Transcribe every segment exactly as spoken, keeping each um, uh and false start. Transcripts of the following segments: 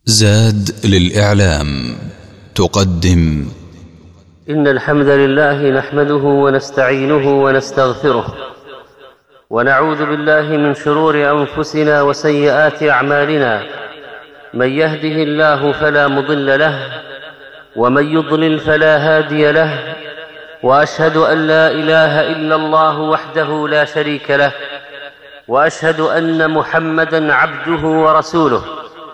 زاد للإعلام تقدم. إن الحمد لله نحمده ونستعينه ونستغفره ونعوذ بالله من شرور أنفسنا وسيئات أعمالنا. من يهده الله فلا مضل له ومن يضلل فلا هادي له، وأشهد أن لا إله إلا الله وحده لا شريك له، وأشهد أن محمدًا عبده ورسوله.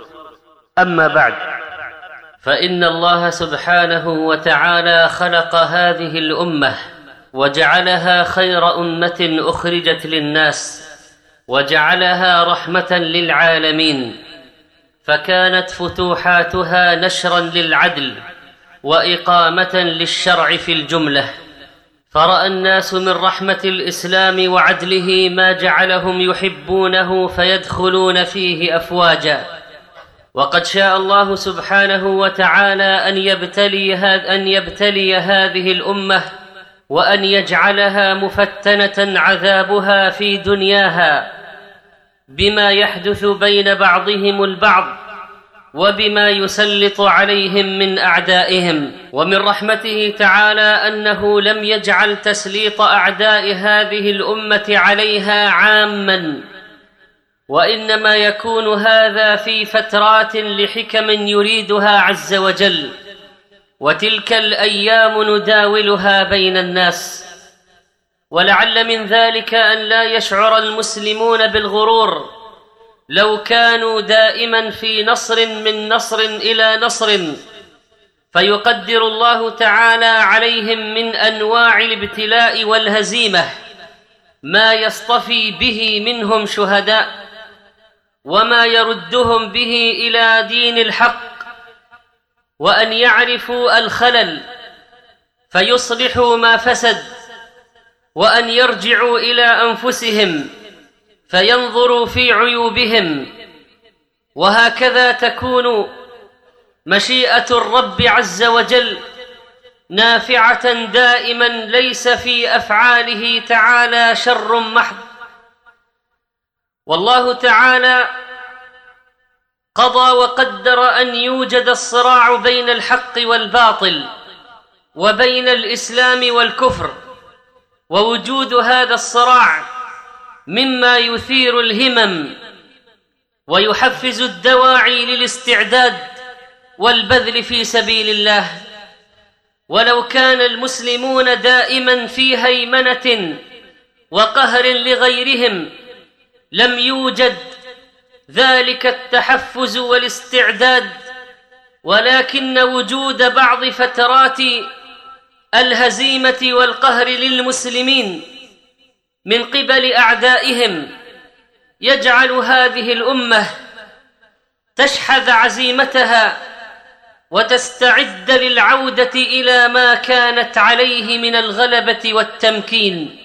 أما بعد، فإن الله سبحانه وتعالى خلق هذه الأمة وجعلها خير أمة أخرجت للناس، وجعلها رحمة للعالمين، فكانت فتوحاتها نشرا للعدل وإقامة للشرع في الجملة. فرأى الناس من رحمة الإسلام وعدله ما جعلهم يحبونه فيدخلون فيه أفواجا. وقد شاء الله سبحانه وتعالى أن يبتلي, أن يبتلي هذه الأمة وأن يجعلها مفتنة عذابها في دنياها بما يحدث بين بعضهم البعض وبما يسلط عليهم من أعدائهم. ومن رحمته تعالى أنه لم يجعل تسليط أعداء هذه الأمة عليها عاماً، وإنما يكون هذا في فترات لحكم يريدها عز وجل، وتلك الأيام نداولها بين الناس. ولعل من ذلك أن لا يشعر المسلمون بالغرور لو كانوا دائما في نصر من نصر إلى نصر، فيقدر الله تعالى عليهم من أنواع الابتلاء والهزيمة ما يصطفي به منهم شهداء، وما يردهم به إلى دين الحق، وأن يعرفوا الخلل فيصلحوا ما فسد، وأن يرجعوا إلى أنفسهم فينظروا في عيوبهم. وهكذا تكون مشيئة الرب عز وجل نافعة دائما، ليس في أفعاله تعالى شر محض. والله تعالى قضى وقدر أن يوجد الصراع بين الحق والباطل وبين الإسلام والكفر، ووجود هذا الصراع مما يثير الهمم ويحفز الدواعي للاستعداد والبذل في سبيل الله. ولو كان المسلمون دائما في هيمنة وقهر لغيرهم لم يوجد ذلك التحفز والاستعداد، ولكن وجود بعض فترات الهزيمة والقهر للمسلمين من قبل أعدائهم يجعل هذه الأمة تشحذ عزيمتها وتستعد للعودة إلى ما كانت عليه من الغلبة والتمكين.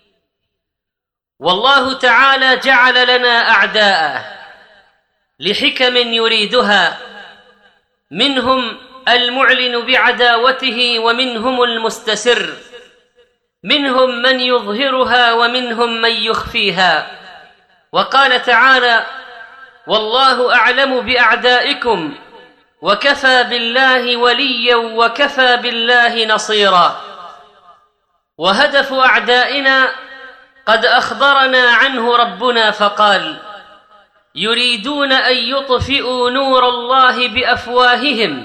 والله تعالى جعل لنا أعداء لحكم يريدها، منهم المعلن بعداوته ومنهم المستسر، منهم من يظهرها ومنهم من يخفيها. وقال تعالى: والله أعلم بأعدائكم وكفى بالله وليا وكفى بالله نصيرا. وهدف أعدائنا قد أخبرنا عنه ربنا فقال: يريدون أن يطفئوا نور الله بأفواههم.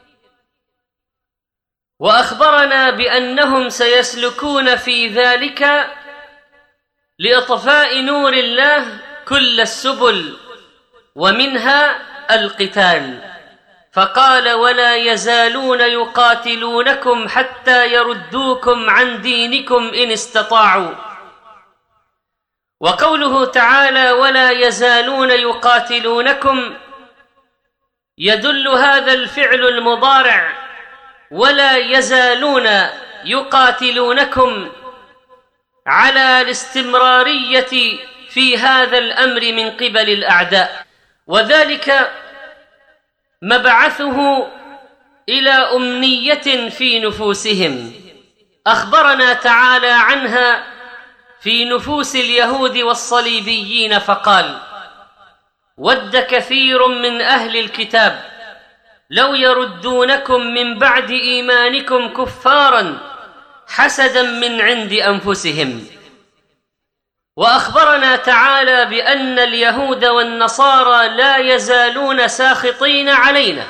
وأخبرنا بأنهم سيسلكون في ذلك لإطفاء نور الله كل السبل، ومنها القتال، فقال: ولا يزالون يقاتلونكم حتى يردوكم عن دينكم إن استطاعوا. وقوله تعالى: ولا يزالون يقاتلونكم، يدل هذا الفعل المضارع ولا يزالون يقاتلونكم على الاستمرارية في هذا الأمر من قبل الأعداء، وذلك مبعثه إلى أمنية في نفوسهم أخبرنا تعالى عنها في نفوس اليهود والصليبيين، فقال: ود كثير من أهل الكتاب لو يردونكم من بعد إيمانكم كفارا حسدا من عند أنفسهم. وأخبرنا تعالى بأن اليهود والنصارى لا يزالون ساخطين علينا،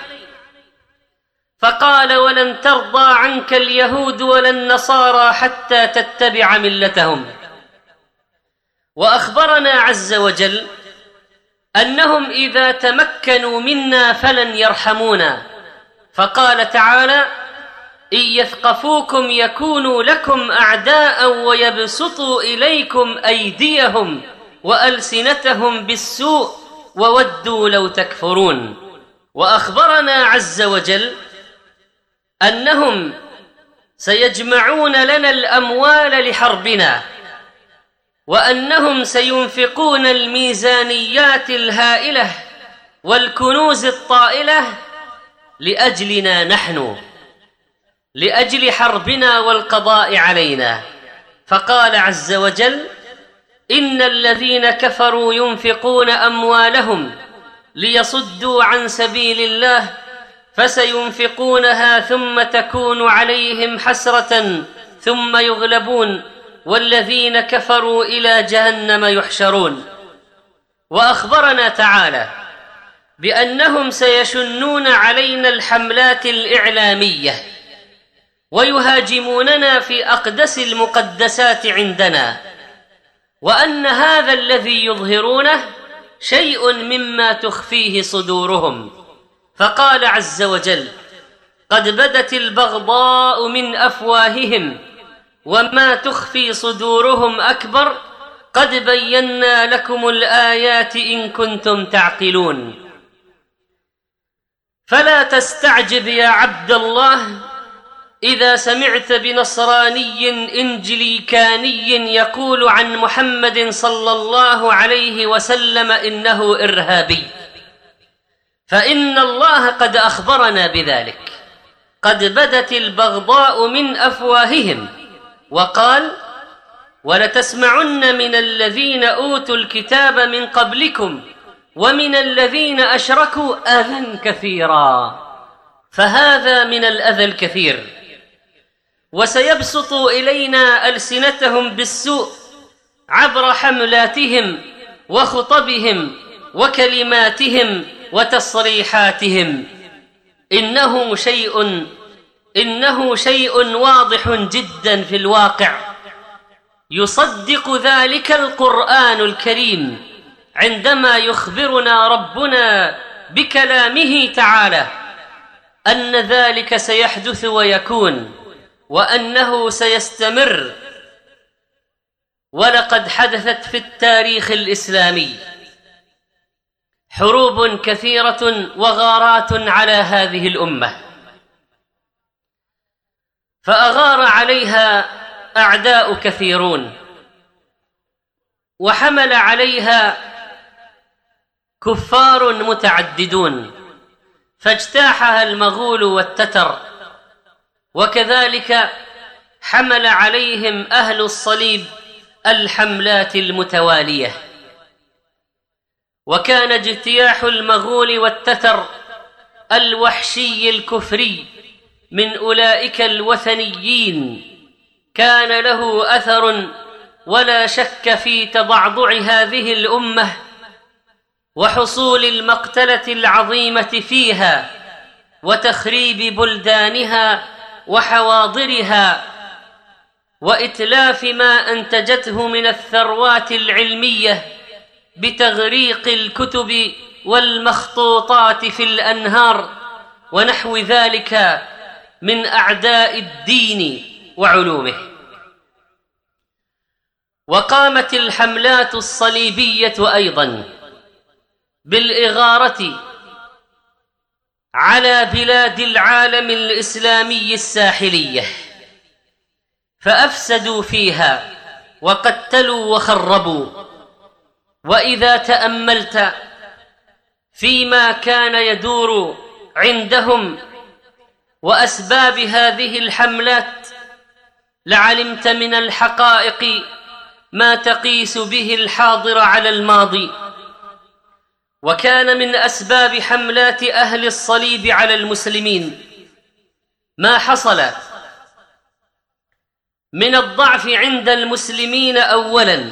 فقال: ولن ترضى عنك اليهود ولا النصارى حتى تتبع ملتهم. وأخبرنا عز وجل أنهم إذا تمكنوا منا فلن يرحمونا، فقال تعالى: إن يثقفوكم يكونوا لكم أعداء ويبسطوا إليكم أيديهم وألسنتهم بالسوء وودوا لو تكفرون. وأخبرنا عز وجل أنهم سيجمعون لنا الأموال لحربنا، وأنهم سينفقون الميزانيات الهائلة والكنوز الطائلة لأجلنا نحن، لأجل حربنا والقضاء علينا. فقال عز وجل: إن الذين كفروا ينفقون أموالهم ليصدوا عن سبيل الله فسينفقونها ثم تكون عليهم حسرة ثم يغلبون والذين كفروا إلى جهنم يحشرون. وأخبرنا تعالى بأنهم سيشنون علينا الحملات الإعلامية ويهاجموننا في أقدس المقدسات عندنا، وأن هذا الذي يظهرونه شيء مما تخفيه صدورهم. فقال عز وجل: قد بدت البغضاء من أفواههم وما تخفي صدورهم أكبر قد بينا لكم الآيات إن كنتم تعقلون. فلا تستعجب يا عبد الله إذا سمعت بنصراني إنجليكاني يقول عن محمد صلى الله عليه وسلم إنه إرهابي، فإن الله قد أخبرنا بذلك. قد بدت البغضاء من أفواههم، وقال: ولتسمعن من الذين أوتوا الكتاب من قبلكم ومن الذين أشركوا أذى كثيرا. فهذا من الأذى الكثير. وسيبسط إلينا ألسنتهم بالسوء عبر حملاتهم وخطبهم وكلماتهم وتصريحاتهم. إنه شيء إنه شيء واضح جدا في الواقع، يصدق ذلك القرآن الكريم عندما يخبرنا ربنا بكلامه تعالى أن ذلك سيحدث ويكون، وأنه سيستمر. ولقد حدثت في التاريخ الإسلامي حروب كثيرة وغارات على هذه الأمة، فأغار عليها أعداء كثيرون، وحمل عليها كفار متعددون، فاجتاحها المغول والتتر، وكذلك حمل عليهم أهل الصليب الحملات المتوالية. وكان اجتياح المغول والتتر الوحشي الكفري من أولئك الوثنيين كان له أثر ولا شك في تضعضع هذه الأمة وحصول المقتلة العظيمة فيها وتخريب بلدانها وحواضرها وإتلاف ما أنتجته من الثروات العلمية بتغريق الكتب والمخطوطات في الأنهار ونحو ذلك من أعداء الدين وعلومه. وقامت الحملات الصليبية أيضا بالإغارة على بلاد العالم الإسلامي الساحلية، فأفسدوا فيها وقتلوا وخربوا. وإذا تأملت فيما كان يدور عندهم وأسباب هذه الحملات لعلمت من الحقائق ما تقيس به الحاضر على الماضي. وكان من أسباب حملات أهل الصليب على المسلمين ما حصل من الضعف عند المسلمين أولاً،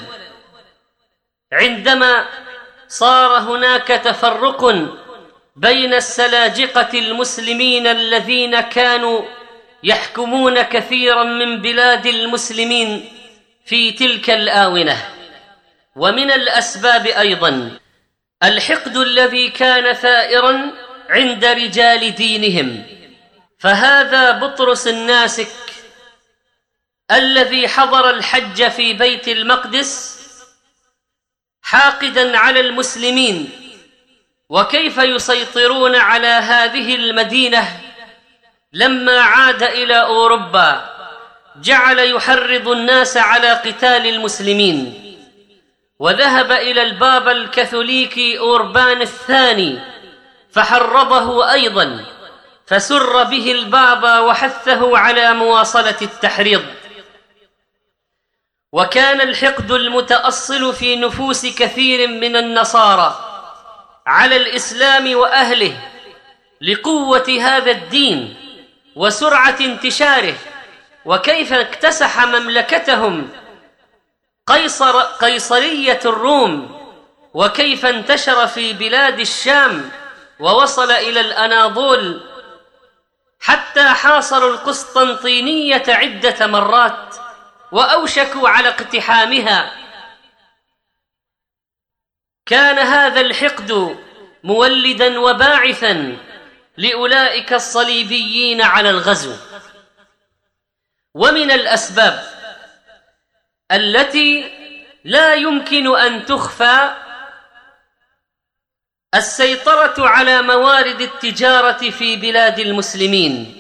عندما صار هناك تفرق بين السلاجقة المسلمين الذين كانوا يحكمون كثيراً من بلاد المسلمين في تلك الآونة. ومن الأسباب أيضاً الحقد الذي كان ثائراً عند رجال دينهم، فهذا بطرس الناسك الذي حضر الحج في بيت المقدس حاقداً على المسلمين وكيف يسيطرون على هذه المدينة، لما عاد إلى أوروبا جعل يحرض الناس على قتال المسلمين، وذهب إلى البابا الكاثوليكي أوربان الثاني فحرضه أيضاً، فسر به البابا وحثه على مواصلة التحريض. وكان الحقد المتأصل في نفوس كثير من النصارى على الإسلام وأهله لقوة هذا الدين وسرعة انتشاره، وكيف اكتسح مملكتهم قيصر قيصرية الروم، وكيف انتشر في بلاد الشام ووصل إلى الأناضول، حتى حاصروا القسطنطينية عدة مرات وأوشكوا على اقتحامها. كان هذا الحقد مولداً وباعثاً لأولئك الصليبيين على الغزو. ومن الأسباب التي لا يمكن أن تخفى السيطرة على موارد التجارة في بلاد المسلمين،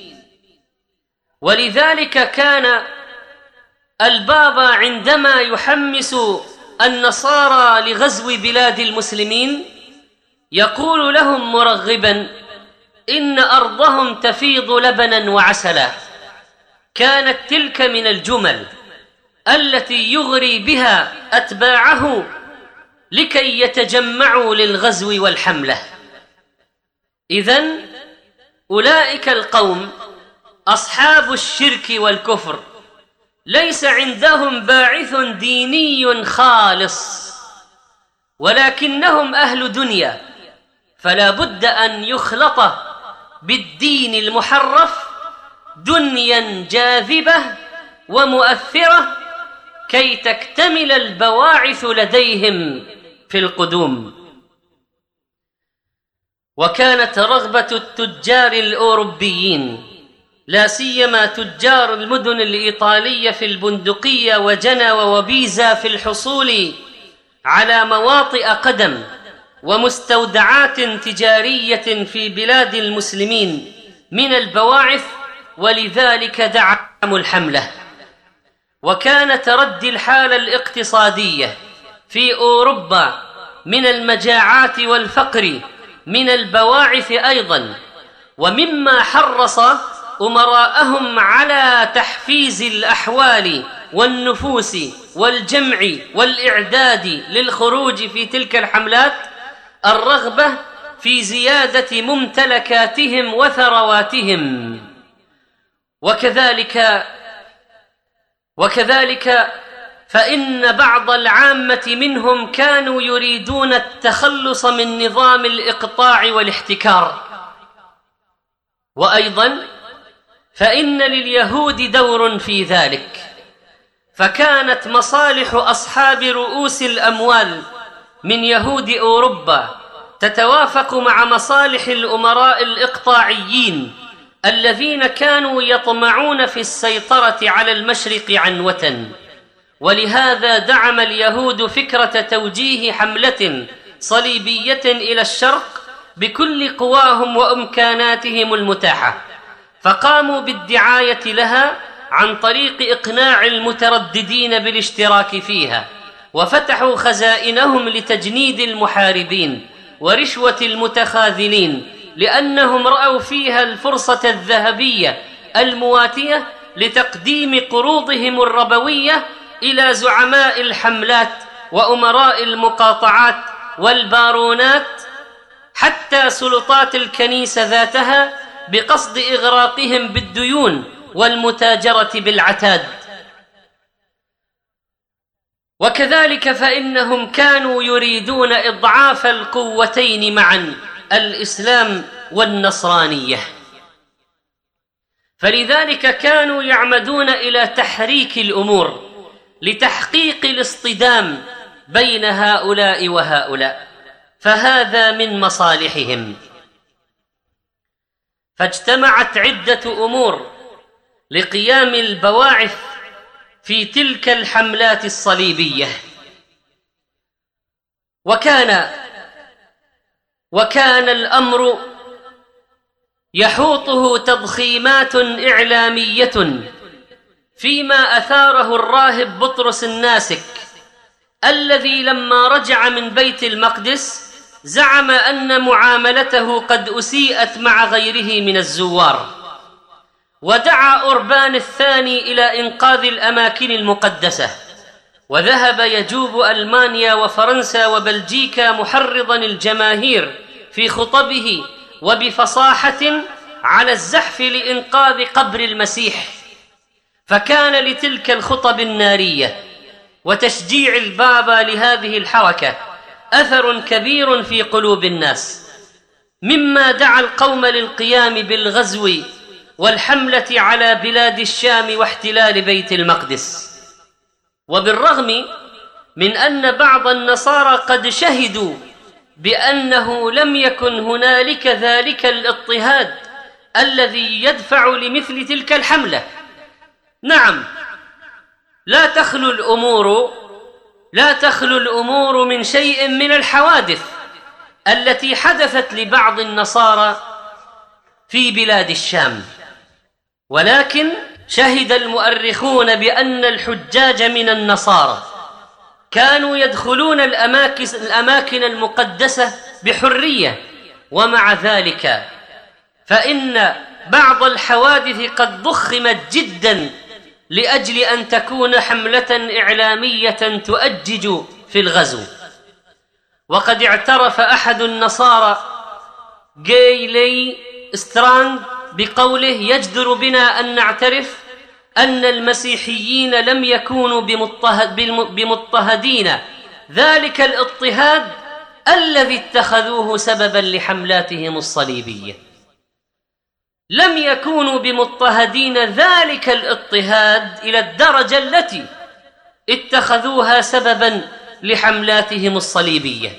ولذلك كان البابا عندما يحمس النصارى لغزو بلاد المسلمين يقول لهم مرغباً إن أرضهم تفيض لبناً وعسلاً. كانت تلك من الجمل التي يغري بها أتباعه لكي يتجمعوا للغزو والحملة. إذن أولئك القوم أصحاب الشرك والكفر ليس عندهم باعث ديني خالص، ولكنهم أهل دنيا، فلا بد أن يخلط بالدين المحرف دنيا جاذبة ومؤثرة كي تكتمل البواعث لديهم في القدوم. وكانت رغبة التجار الأوروبيين لا سيما تجار المدن الإيطالية في البندقية وجنوى وبيزا في الحصول على مواطئ قدم ومستودعات تجارية في بلاد المسلمين من البواعث، ولذلك دعموا الحملة. وكان تردي الحالة الاقتصادية في أوروبا من المجاعات والفقر من البواعث أيضا، ومما حرص أمراءهم على تحفيز الأحوال والنفوس والجمع والإعداد للخروج في تلك الحملات الرغبة في زيادة ممتلكاتهم وثرواتهم. وكذلك وكذلك فإن بعض العامة منهم كانوا يريدون التخلص من نظام الإقطاع والاحتكار. وأيضا فإن لليهود دور في ذلك، فكانت مصالح أصحاب رؤوس الأموال من يهود أوروبا تتوافق مع مصالح الأمراء الإقطاعيين الذين كانوا يطمعون في السيطرة على المشرق عنوة. ولهذا دعم اليهود فكرة توجيه حملة صليبية إلى الشرق بكل قواهم وإمكاناتهم المتاحة، فقاموا بالدعاية لها عن طريق إقناع المترددين بالاشتراك فيها، وفتحوا خزائنهم لتجنيد المحاربين ورشوة المتخاذلين، لأنهم رأوا فيها الفرصة الذهبية المواتية لتقديم قروضهم الربوية إلى زعماء الحملات وأمراء المقاطعات والبارونات حتى سلطات الكنيسة ذاتها بقصد إغراقهم بالديون والمتاجرة بالعتاد. وكذلك فإنهم كانوا يريدون إضعاف القوتين معا، الإسلام والنصرانية، فلذلك كانوا يعمدون إلى تحريك الأمور لتحقيق الاصطدام بين هؤلاء وهؤلاء، فهذا من مصالحهم. فاجتمعت عدة أمور لقيام البواعث في تلك الحملات الصليبية، وكان وكان الأمر يحوطه تضخيمات إعلامية فيما أثاره الراهب بطرس الناسك، الذي لما رجع من بيت المقدس زعم أن معاملته قد أسيئت مع غيره من الزوار، ودعا أوربان الثاني إلى إنقاذ الأماكن المقدسة، وذهب يجوب ألمانيا وفرنسا وبلجيكا محرضا الجماهير في خطبه وبفصاحة على الزحف لإنقاذ قبر المسيح. فكان لتلك الخطب النارية وتشجيع البابا لهذه الحركة أثر كبير في قلوب الناس، مما دعا القوم للقيام بالغزو والحملة على بلاد الشام واحتلال بيت المقدس. وبالرغم من أن بعض النصارى قد شهدوا بأنه لم يكن هنالك ذلك الاضطهاد الذي يدفع لمثل تلك الحملة، نعم، لا تخلو الأمور لا تخلو الأمور من شيء من الحوادث التي حدثت لبعض النصارى في بلاد الشام، ولكن شهد المؤرخون بأن الحجاج من النصارى كانوا يدخلون الأماكن المقدسة بحرية، ومع ذلك فإن بعض الحوادث قد ضخمت جدا لأجل أن تكون حملة إعلامية تؤجج في الغزو. وقد اعترف أحد النصارى جايلي ستراند بقوله: يجدر بنا أن نعترف أن المسيحيين لم يكونوا بمضطهد بمضطهدين ذلك الاضطهاد الذي اتخذوه سببا لحملاتهم الصليبية، لم يكونوا بمضطهدين ذلك الاضطهاد إلى الدرجة التي اتخذوها سببا لحملاتهم الصليبية.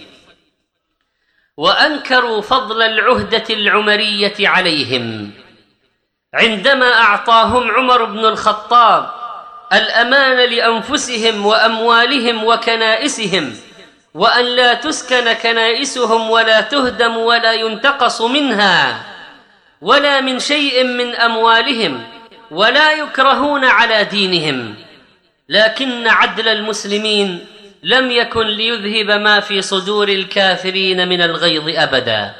وأنكروا فضل العهدة العمرية عليهم عندما أعطاهم عمر بن الخطاب الأمان لأنفسهم وأموالهم وكنائسهم، وأن لا تسكن كنائسهم ولا تهدم ولا ينتقص منها ولا من شيء من أموالهم، ولا يكرهون على دينهم. لكن عدل المسلمين لم يكن ليذهب ما في صدور الكافرين من الغيظ أبدا.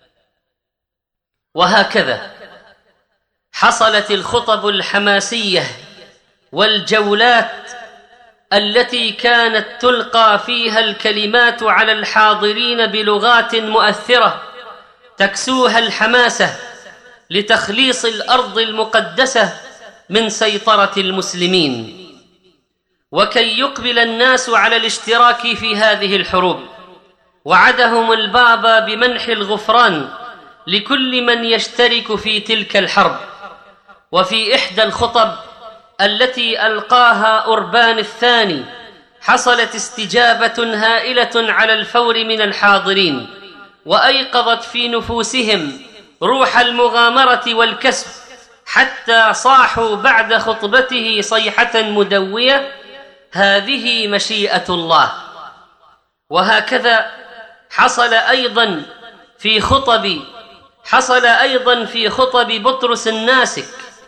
وهكذا حصلت الخطب الحماسية والجولات التي كانت تلقى فيها الكلمات على الحاضرين بلغات مؤثرة تكسوها الحماسة لتخليص الأرض المقدسة من سيطرة المسلمين، وكي يقبل الناس على الاشتراك في هذه الحروب. وعدهم البابا بمنح الغفران لكل من يشترك في تلك الحرب. وفي إحدى الخطب التي ألقاها أوربان الثاني حصلت استجابة هائلة على الفور من الحاضرين، وأيقظت في نفوسهم روح المغامرة والكسب، حتى صاحوا بعد خطبته صيحة مدوية: هذه مشيئة الله. وهكذا حصل أيضا في خطب حصل أيضا في خطب بطرس الناسك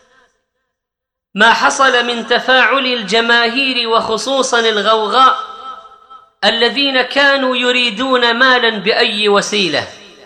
ما حصل من تفاعل الجماهير، وخصوصا الغوغاء الذين كانوا يريدون مالا بأي وسيلة،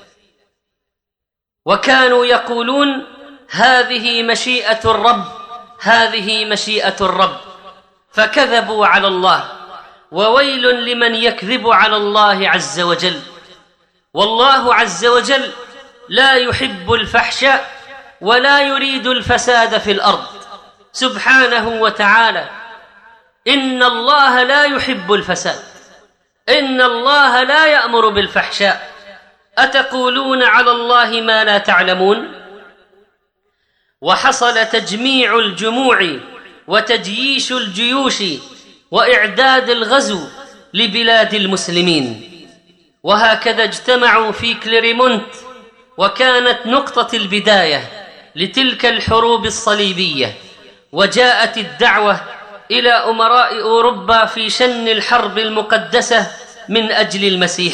وكانوا يقولون: هذه مشيئة الرب، هذه مشيئة الرب، فكذبوا على الله، وويل لمن يكذب على الله عز وجل. والله عز وجل لا يحب الفحش ولا يريد الفساد في الأرض سبحانه وتعالى. إن الله لا يحب الفساد، إن الله لا يأمر بالفحشاء. أتقولون على الله ما لا تعلمون؟ وحصل تجميع الجموع وتجييش الجيوش وإعداد الغزو لبلاد المسلمين، وهكذا اجتمعوا في كليرمونت، وكانت نقطة البداية لتلك الحروب الصليبية. وجاءت الدعوة إلى أمراء أوروبا في شن الحرب المقدسة من أجل المسيح.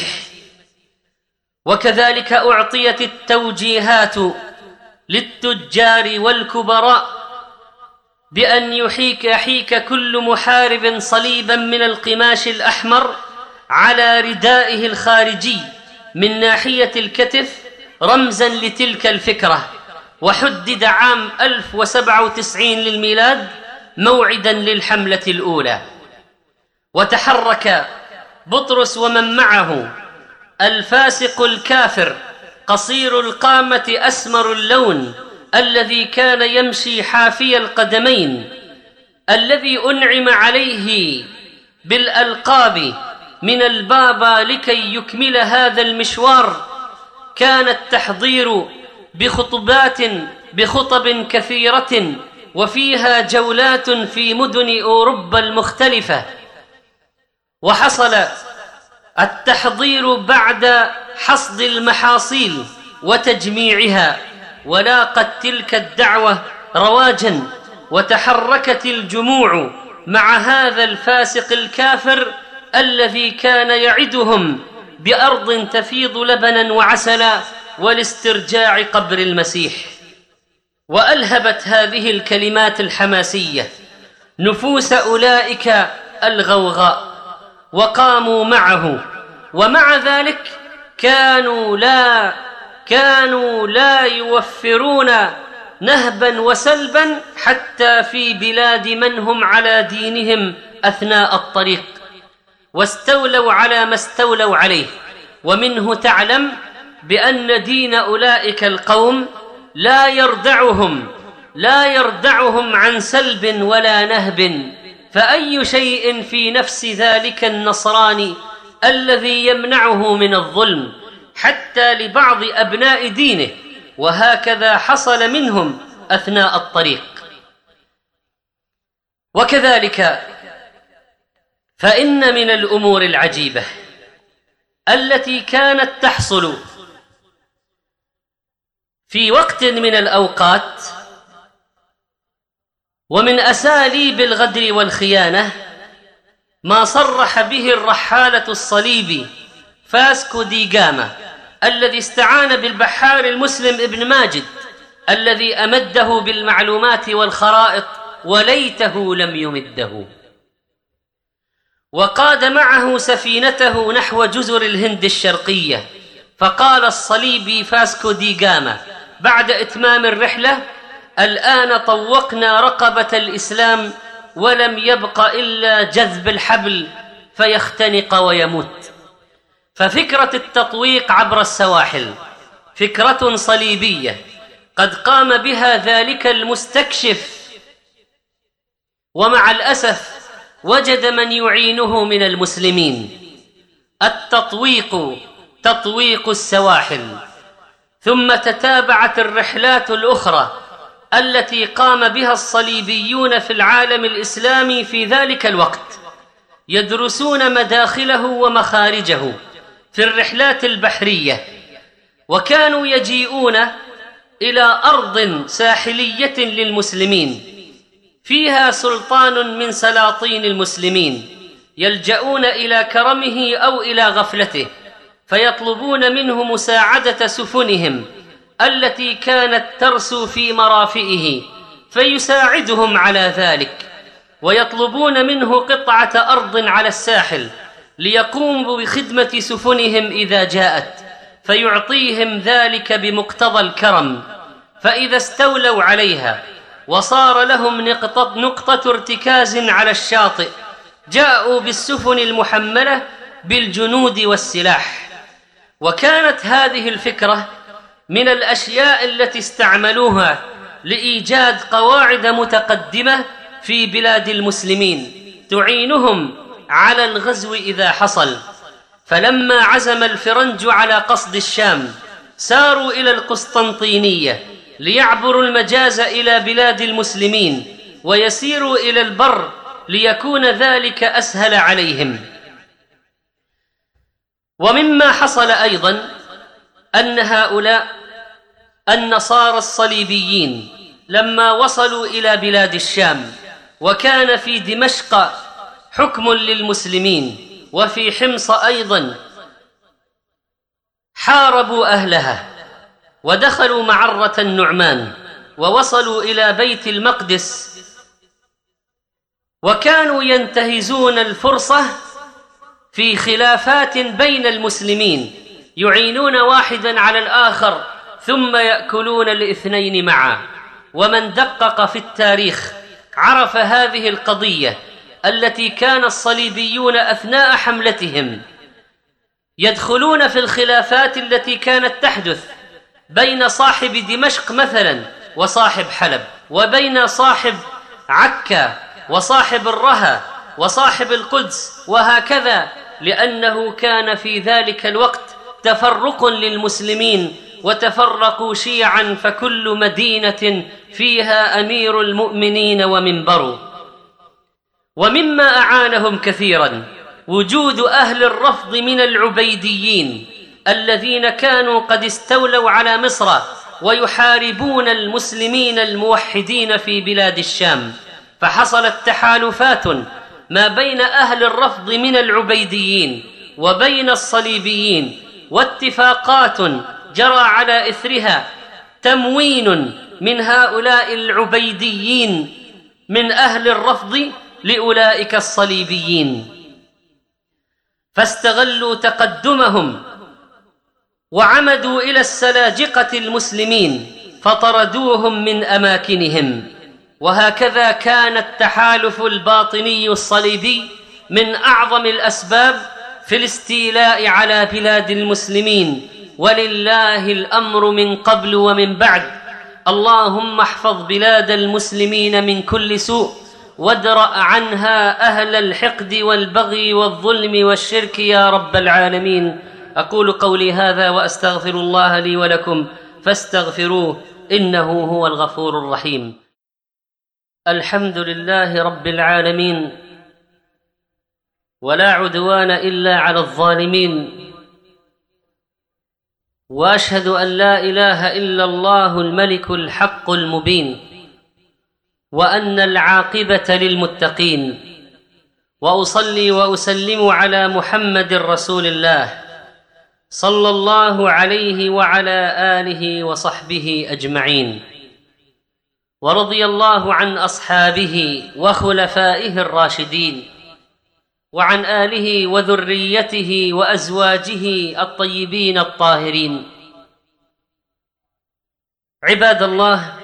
وكذلك أعطيت التوجيهات للتجار والكبراء بأن يحيك يحيك كل محارب صليبا من القماش الأحمر على ردائه الخارجي من ناحية الكتف رمزا لتلك الفكرة. وحدد عام ألف وسبعة وتسعين للميلاد موعدا للحملة الأولى. وتحرك بطرس ومن معه الفاسق الكافر قصير القامة أسمر اللون الذي كان يمشي حافي القدمين، الذي أنعم عليه بالألقاب من البابا لكي يكمل هذا المشوار. كان التحضير بخطبات بخطب كثيرة وفيها جولات في مدن أوروبا المختلفة. وحصل التحضير بعد حصد المحاصيل وتجميعها، ولاقت تلك الدعوة رواجا، وتحركت الجموع مع هذا الفاسق الكافر الذي كان يعدهم بأرض تفيض لبنا وعسلا ولاسترجاع قبر المسيح. وألهبت هذه الكلمات الحماسية نفوس أولئك الغوغاء، وقاموا معه. ومع ذلك كانوا لا كانوا لا يوفرون نهبا وسلبا حتى في بلاد من هم على دينهم أثناء الطريق، واستولوا على ما استولوا عليه. ومنه تعلم بأن دين أولئك القوم لا يردعهم لا يردعهم عن سلب ولا نهب. فأي شيء في نفس ذلك النصراني الذي يمنعه من الظلم حتى لبعض أبناء دينه؟ وهكذا حصل منهم أثناء الطريق. وكذلك فإن من الأمور العجيبة التي كانت تحصل في وقت من الأوقات ومن أساليب الغدر والخيانة ما صرح به الرحالة الصليبي فاسكو دي جاما، الذي استعان بالبحار المسلم ابن ماجد الذي أمده بالمعلومات والخرائط وليته لم يمده. وقاد معه سفينته نحو جزر الهند الشرقية. فقال الصليبي فاسكو دي جاما بعد إتمام الرحلة: الآن طوقنا رقبة الإسلام ولم يبق إلا جذب الحبل فيختنق ويموت. ففكرة التطويق عبر السواحل فكرة صليبية قد قام بها ذلك المستكشف، ومع الأسف وجد من يعينه من المسلمين. التطويق تطويق السواحل. ثم تتابعت الرحلات الأخرى التي قام بها الصليبيون في العالم الإسلامي في ذلك الوقت، يدرسون مداخله ومخارجه في الرحلات البحرية. وكانوا يجيئون إلى أرض ساحلية للمسلمين فيها سلطان من سلاطين المسلمين، يلجؤون إلى كرمه أو إلى غفلته، فيطلبون منه مساعدة سفنهم التي كانت ترسو في مرافئه فيساعدهم على ذلك، ويطلبون منه قطعة أرض على الساحل ليقوموا بخدمة سفنهم إذا جاءت، فيعطيهم ذلك بمقتضى الكرم. فإذا استولوا عليها وصار لهم نقطة, نقطة ارتكاز على الشاطئ، جاءوا بالسفن المحملة بالجنود والسلاح. وكانت هذه الفكرة من الأشياء التي استعملوها لإيجاد قواعد متقدمة في بلاد المسلمين تعينهم على الغزو إذا حصل. فلما عزم الفرنج على قصد الشام ساروا إلى القسطنطينية ليعبروا المجاز إلى بلاد المسلمين ويسيروا إلى البر ليكون ذلك أسهل عليهم. ومما حصل أيضا أن هؤلاء النصارى الصليبيين لما وصلوا إلى بلاد الشام وكان في دمشق حكم للمسلمين وفي حمص أيضا، حاربوا أهلها ودخلوا معرة النعمان ووصلوا إلى بيت المقدس، وكانوا ينتهزون الفرصة في خلافات بين المسلمين يعينون واحدا على الآخر ثم يأكلون الاثنين معا. ومن دقق في التاريخ عرف هذه القضية التي كان الصليبيون أثناء حملتهم يدخلون في الخلافات التي كانت تحدث بين صاحب دمشق مثلا وصاحب حلب، وبين صاحب عكا وصاحب الرها وصاحب القدس، وهكذا، لأنه كان في ذلك الوقت تفرق للمسلمين وتفرقوا شيعا فكل مدينة فيها أمير المؤمنين ومنبره. ومما أعانهم كثيرا وجود أهل الرفض من العبيديين الذين كانوا قد استولوا على مصر ويحاربون المسلمين الموحدين في بلاد الشام، فحصلت تحالفات ما بين أهل الرفض من العبيديين وبين الصليبيين، واتفاقات جرى على إثرها تموين من هؤلاء العبيديين من أهل الرفض لأولئك الصليبيين، فاستغلوا تقدمهم وعمدوا إلى السلاجقة المسلمين فطردوهم من أماكنهم. وهكذا كان التحالف الباطني الصليبي من أعظم الأسباب في الاستيلاء على بلاد المسلمين، ولله الأمر من قبل ومن بعد. اللهم احفظ بلاد المسلمين من كل سوء وادرأ عنها أهل الحقد والبغي والظلم والشرك يا رب العالمين. أقول قولي هذا وأستغفر الله لي ولكم فاستغفروه إنه هو الغفور الرحيم. الحمد لله رب العالمين، ولا عدوان إلا على الظالمين، وأشهد أن لا إله إلا الله الملك الحق المبين، وأن العاقبة للمتقين، وأصلي وأسلم على محمد رسول الله صلى الله عليه وعلى آله وصحبه أجمعين، ورضي الله عن أصحابه وخلفائه الراشدين، وعن آله وذريته وأزواجه الطيبين الطاهرين. عباد الله،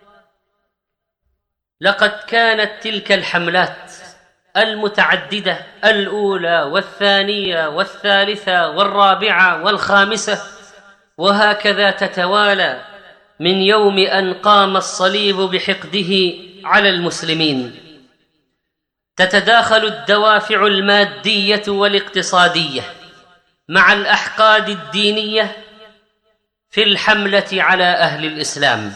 لقد كانت تلك الحملات المتعددة الأولى والثانية والثالثة والرابعة والخامسة وهكذا تتوالى من يوم أن قام الصليب بحقده على المسلمين، تتداخل الدوافع المادية والاقتصادية مع الأحقاد الدينية في الحملة على أهل الإسلام.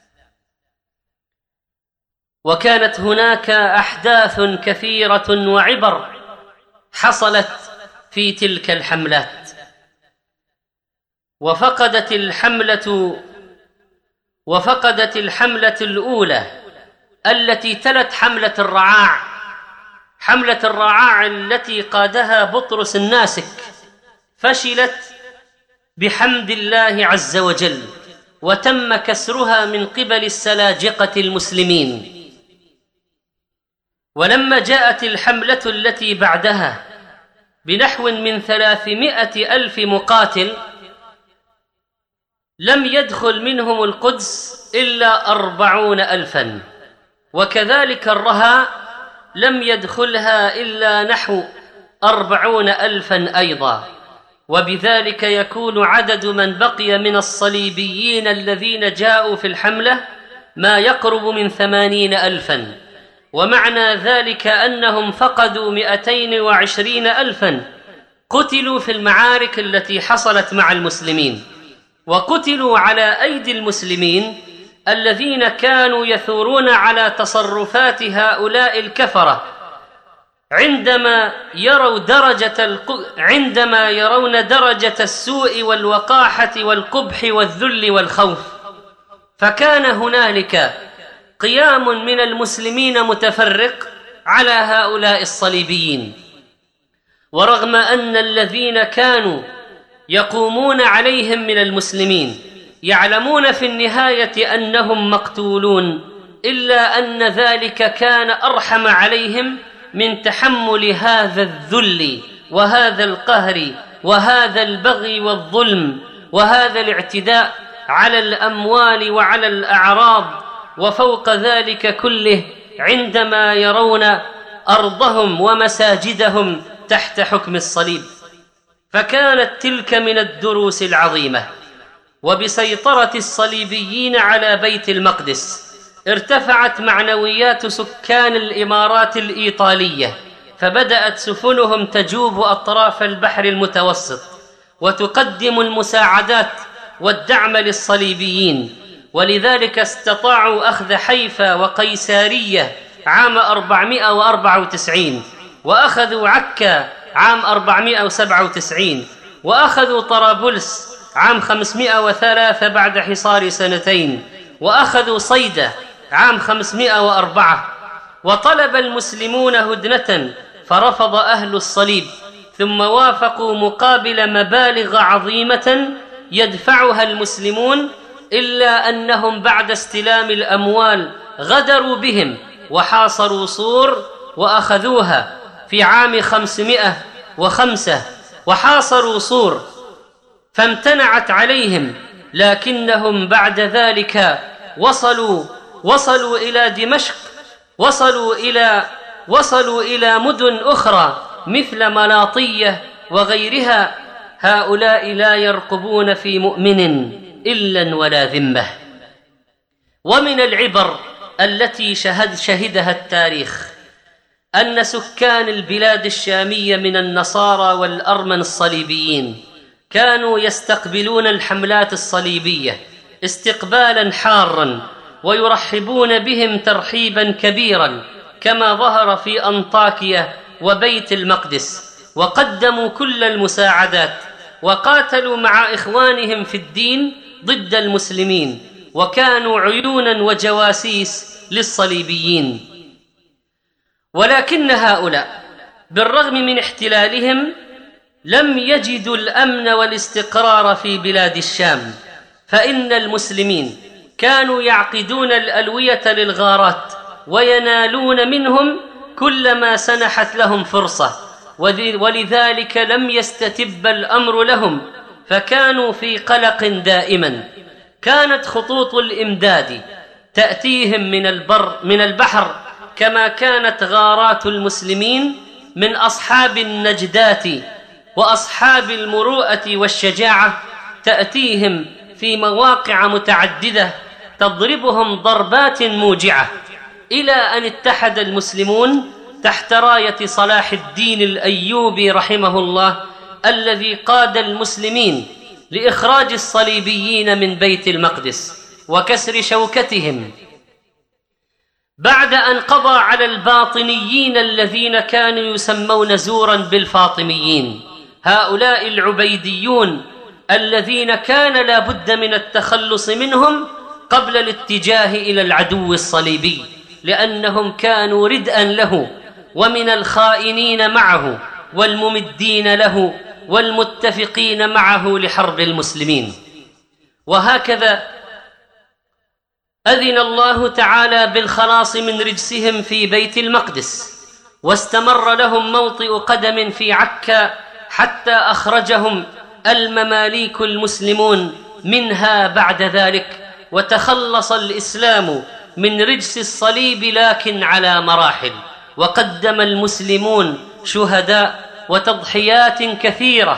وكانت هناك أحداث كثيرة وعبر حصلت في تلك الحملات، وفقدت الحملة وفقدت الحملة الأولى التي تلت حملة الرعاع، حملة الرعاع التي قادها بطرس الناسك، فشلت بحمد الله عز وجل، وتم كسرها من قبل السلاجقة المسلمين. ولما جاءت الحملة التي بعدها بنحو من ثلاثمائة ألف مقاتل، لم يدخل منهم القدس إلا أربعون ألفا، وكذلك الرها لم يدخلها إلا نحو أربعون ألفا أيضا. وبذلك يكون عدد من بقي من الصليبيين الذين جاءوا في الحملة ما يقرب من ثمانين ألفاً، ومعنى ذلك أنهم فقدوا مئتين وعشرين ألفاً قتلوا في المعارك التي حصلت مع المسلمين، وقتلوا على أيدي المسلمين الذين كانوا يثورون على تصرفات هؤلاء الكفرة عندما يروا درجة الق... عندما يرون درجة السوء والوقاحة والقبح والذل والخوف. فكان هنالك قيام من المسلمين متفرق على هؤلاء الصليبيين، ورغم أن الذين كانوا يقومون عليهم من المسلمين يعلمون في النهاية أنهم مقتولون، إلا أن ذلك كان أرحم عليهم من تحمل هذا الذل وهذا القهر وهذا البغي والظلم وهذا الاعتداء على الأموال وعلى الأعراض. وفوق ذلك كله عندما يرون أرضهم ومساجدهم تحت حكم الصليب. فكانت تلك من الدروس العظيمة. وبسيطرة الصليبيين على بيت المقدس ارتفعت معنويات سكان الإمارات الإيطالية، فبدأت سفنهم تجوب أطراف البحر المتوسط وتقدم المساعدات والدعم للصليبيين، ولذلك استطاعوا أخذ حيفا وقيسارية عام أربعمائة وأربعة وتسعين، وأخذوا عكا عام أربعمائة وسبعة وتسعين، وأخذوا طرابلس عام خمسمائة وثلاثة بعد حصار سنتين، وأخذوا صيدا عام خمسمائة وأربعة. وطلب المسلمون هدنة فرفض أهل الصليب، ثم وافقوا مقابل مبالغ عظيمة يدفعها المسلمون، إلا أنهم بعد استلام الأموال غدروا بهم وحاصروا صور وأخذوها في عام خمسمائة وخمسة، وحاصروا صور فامتنعت عليهم، لكنهم بعد ذلك وصلوا وصلوا إلى دمشق، وصلوا إلى وصلوا إلى مدن أخرى مثل ملاطية وغيرها. هؤلاء لا يرقبون في مؤمن إلا ولا ذمة. ومن العبر التي شهد شهدها التاريخ أن سكان البلاد الشامية من النصارى والأرمن الصليبيين كانوا يستقبلون الحملات الصليبية استقبالا حارا، ويرحبون بهم ترحيبا كبيرا، كما ظهر في أنطاكيا وبيت المقدس، وقدموا كل المساعدات، وقاتلوا مع إخوانهم في الدين ضد المسلمين، وكانوا عيونا وجواسيس للصليبيين. ولكن هؤلاء بالرغم من احتلالهم لم يجدوا الأمن والاستقرار في بلاد الشام، فإن المسلمين كانوا يعقدون الألوية للغارات وينالون منهم كل ما سنحت لهم فرصة، ولذلك لم يستتب الأمر لهم، فكانوا في قلق دائما. كانت خطوط الإمداد تأتيهم من البر من البحر، كما كانت غارات المسلمين من أصحاب النجدات وأصحاب المروءة والشجاعة تأتيهم في مواقع متعددة تضربهم ضربات موجعة، إلى أن اتحد المسلمون تحت راية صلاح الدين الأيوبي رحمه الله، الذي قاد المسلمين لإخراج الصليبيين من بيت المقدس وكسر شوكتهم، بعد أن قضى على الباطنيين الذين كانوا يسمون زورا بالفاطميين. هؤلاء العبيديون الذين كان لا بد من التخلص منهم قبل الاتجاه إلى العدو الصليبي، لأنهم كانوا ردءا له ومن الخائنين معه والممدين له والمتفقين معه لحرب المسلمين. وهكذا أذن الله تعالى بالخلاص من رجسهم في بيت المقدس، واستمر لهم موطئ قدم في عكا حتى أخرجهم المماليك المسلمون منها بعد ذلك، وتخلص الإسلام من رجس الصليب، لكن على مراحل. وقدم المسلمون شهداء وتضحيات كثيرة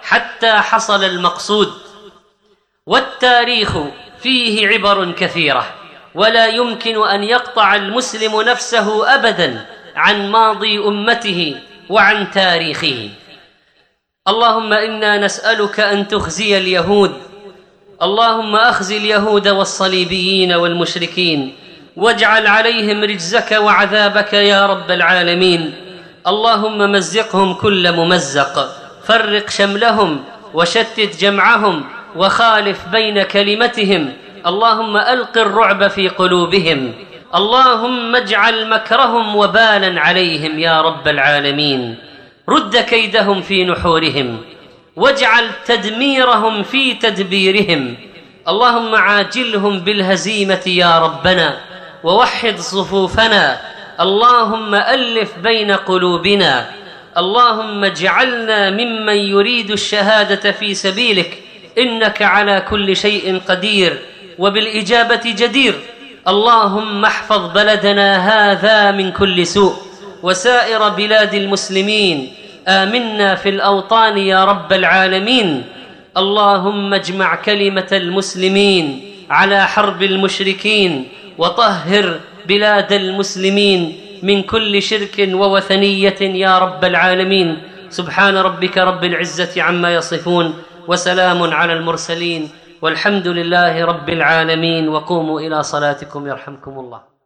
حتى حصل المقصود. والتاريخ فيه عبر كثيرة، ولا يمكن أن يقطع المسلم نفسه أبداً عن ماضي أمته وعن تاريخه. اللهم إنا نسألك أن تخزي اليهود، اللهم أخزي اليهود والصليبيين والمشركين، واجعل عليهم رجزك وعذابك يا رب العالمين. اللهم مزقهم كل ممزق، فرق شملهم وشتت جمعهم وخالف بين كلمتهم. اللهم ألق الرعب في قلوبهم، اللهم اجعل مكرهم وبالا عليهم يا رب العالمين. رد كيدهم في نحورهم، واجعل تدميرهم في تدبيرهم. اللهم عاجلهم بالهزيمة يا ربنا، ووحد صفوفنا. اللهم ألف بين قلوبنا. اللهم اجعلنا ممن يريد الشهادة في سبيلك، إنك على كل شيء قدير وبالإجابة جدير. اللهم احفظ بلدنا هذا من كل سوء وسائر بلاد المسلمين. آمنا في الأوطان يا رب العالمين. اللهم اجمع كلمة المسلمين على حرب المشركين، وطهر بلاد المسلمين من كل شرك ووثنية يا رب العالمين. سبحان ربك رب العزة عما يصفون، وسلام على المرسلين، والحمد لله رب العالمين. وقوموا إلى صلاتكم يرحمكم الله.